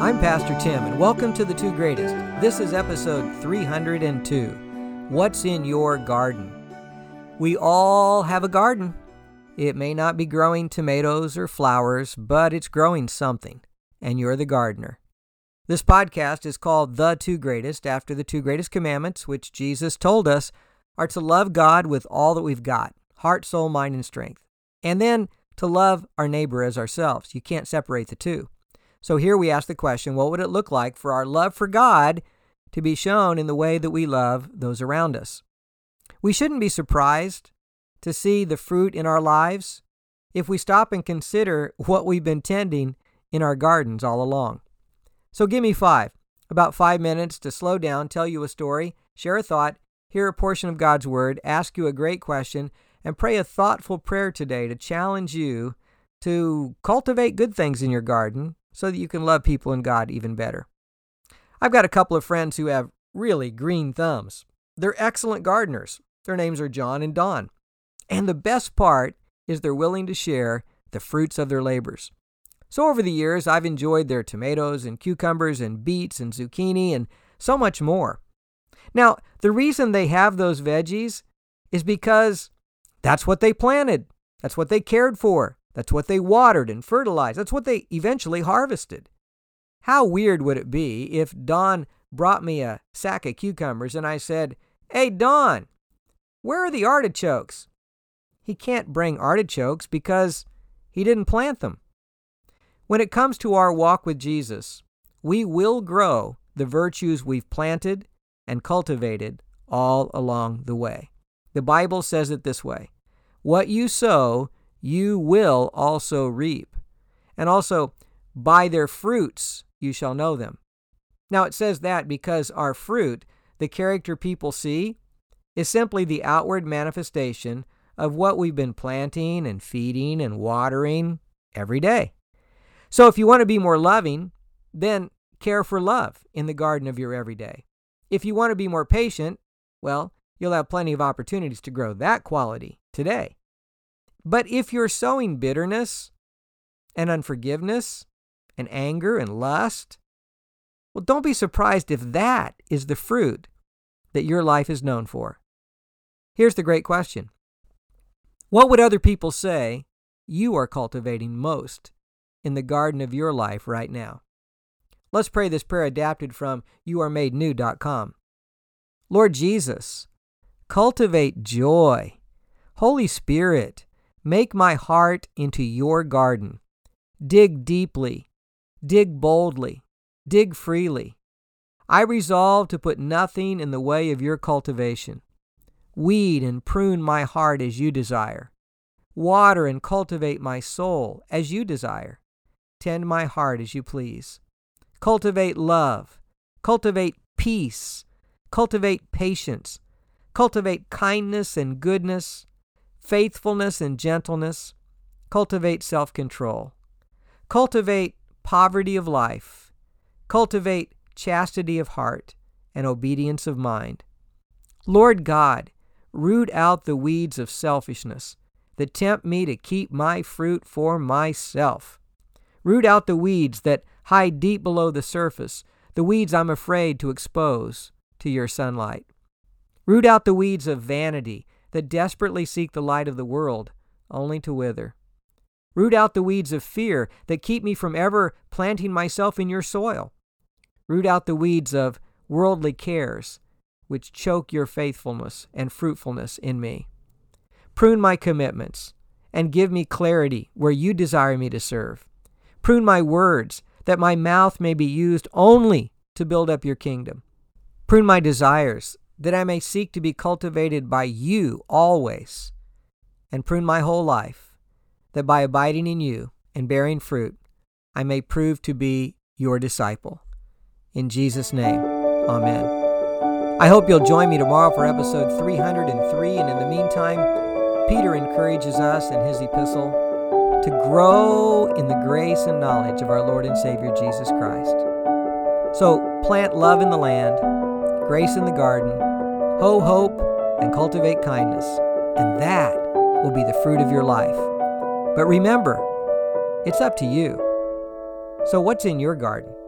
I'm Pastor Tim, and welcome to The Two Greatest. This is episode 302, What's in Your Garden? We all have a garden. It may not be growing tomatoes or flowers, but it's growing something, and you're the gardener. This podcast is called The Two Greatest, after the two greatest commandments, which Jesus told us are to love God with all that we've got, heart, soul, mind, and strength, and then to love our neighbor as ourselves. You can't separate the two. So here we ask the question, what would it look like for our love for God to be shown in the way that we love those around us? We shouldn't be surprised to see the fruit in our lives if we stop and consider what we've been tending in our gardens all along. So give me about 5 minutes to slow down, tell you a story, share a thought, hear a portion of God's Word, ask you a great question, and pray a thoughtful prayer today to challenge you to cultivate good things in your garden so that you can love people and God even better. I've got a couple of friends who have really green thumbs. They're excellent gardeners. Their names are John and Don. And the best part is they're willing to share the fruits of their labors. So over the years, I've enjoyed their tomatoes and cucumbers and beets and zucchini and so much more. Now, the reason they have those veggies is because that's what they planted. That's what they cared for. That's what they watered and fertilized. That's what they eventually harvested. How weird would it be if Don brought me a sack of cucumbers and I said, "Hey, Don, where are the artichokes?" He can't bring artichokes because he didn't plant them. When it comes to our walk with Jesus, we will grow the virtues we've planted and cultivated all along the way. The Bible says it this way: what you sow, you will also reap. And also, by their fruits you shall know them. Now it says that because our fruit, the character people see, is simply the outward manifestation of what we've been planting and feeding and watering every day. So if you want to be more loving, then care for love in the garden of your everyday. If you want to be more patient, well, you'll have plenty of opportunities to grow that quality today. But if you're sowing bitterness and unforgiveness and anger and lust, well, don't be surprised if that is the fruit that your life is known for. Here's the great question. What would other people say you are cultivating most in the garden of your life right now? Let's pray this prayer adapted from youaremadenew.com. Lord Jesus, cultivate joy. Holy Spirit, make my heart into your garden. Dig deeply, dig boldly, dig freely. I resolve to put nothing in the way of your cultivation. Weed and prune my heart as you desire. Water and cultivate my soul as you desire. Tend my heart as you please. Cultivate love. Cultivate peace. Cultivate patience. Cultivate kindness and goodness, faithfulness and gentleness. Cultivate self-control. Cultivate poverty of life. Cultivate chastity of heart and obedience of mind. Lord God, root out the weeds of selfishness that tempt me to keep my fruit for myself. Root out the weeds that hide deep below the surface, the weeds I'm afraid to expose to your sunlight. Root out the weeds of vanity that desperately seek the light of the world, only to wither. Root out the weeds of fear that keep me from ever planting myself in your soil. Root out the weeds of worldly cares, which choke your faithfulness and fruitfulness in me. Prune my commitments and give me clarity where you desire me to serve. Prune my words that my mouth may be used only to build up your kingdom. Prune my desires that I may seek to be cultivated by you always. And prune my whole life that by abiding in you and bearing fruit, I may prove to be your disciple. In Jesus' name, amen. I hope you'll join me tomorrow for episode 303. And in the meantime, Peter encourages us in his epistle to grow in the grace and knowledge of our Lord and Savior Jesus Christ. So plant love in the land, grace in the garden, hoe hope, and cultivate kindness, and that will be the fruit of your life. But remember, it's up to you. So what's in your garden?